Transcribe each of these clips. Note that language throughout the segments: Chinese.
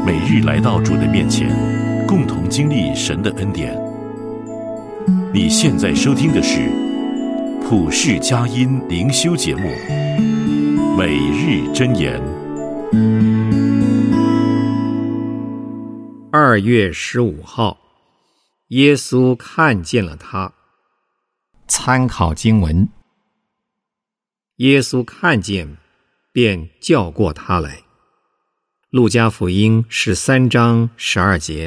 每日来到主的面前，共同经历神的恩典。你现在收听的是普世佳音灵修节目《每日箴言》。 2月15号，耶稣看见了他。参考经文：耶稣看见，便叫过他来。路加福音13章12节。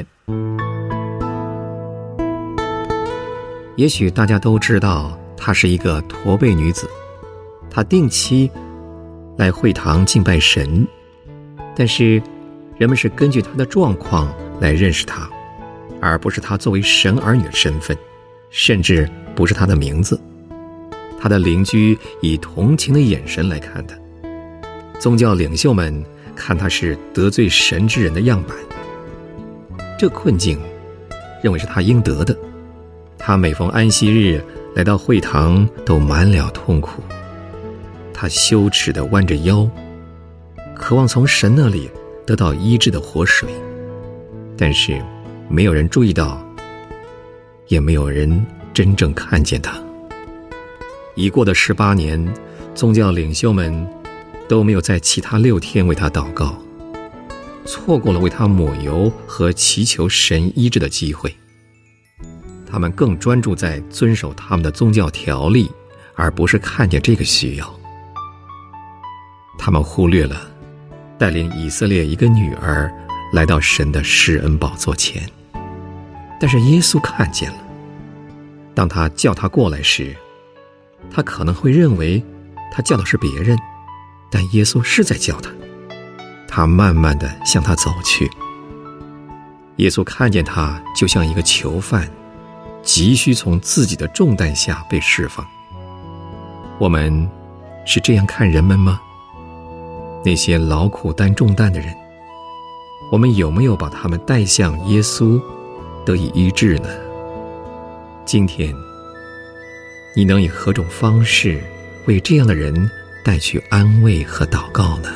也许大家都知道，她是一个驼背女子，她定期来会堂敬拜神，但是人们是根据她的状况来认识她，而不是她作为神儿女的身份，甚至不是她的名字。她的邻居以同情的眼神来看她，宗教领袖们看她是得罪神之人的样板。这困境认为是她应得的。她每逢安息日来到会堂都满了痛苦，她羞耻地弯着腰，渴望从神那里得到医治的活水，但是没有人注意到，也没有人真正看见她。已过的18年，宗教领袖们都没有在其他6天为她祷告，错过了为她抹油和祈求神医治的机会。他们更专注在遵守他们的宗教条例，而不是看见这个需要。他们忽略了带领以色列一个女儿来到神的施恩宝座前。但是耶稣看见了，当他叫他过来时，他可能会认为他叫的是别人，但耶稣是在叫他。他慢慢地向他走去。耶稣看见他就像一个囚犯，急需从自己的重担下被释放。我们是这样看人们吗？那些劳苦担重担的人，我们有没有把他们带向耶稣，得以医治呢？今天你能以何种方式为这样的人带去安慰和祷告呢？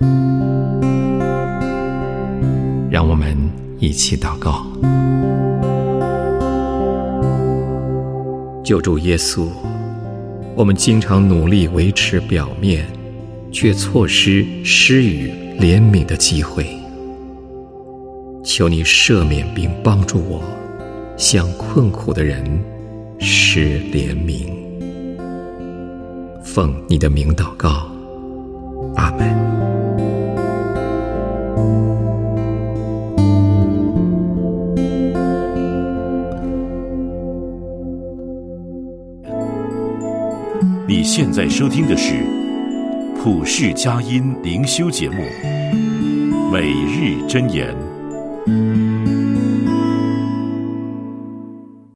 让我们一起祷告。救主耶稣，我们经常努力维持表面，却错失施予怜悯的机会。求你赦免并帮助我，向困苦的人施怜悯。奉你的名祷告，阿们。 你现在收听的是普世佳音灵修节目《每日箴言》。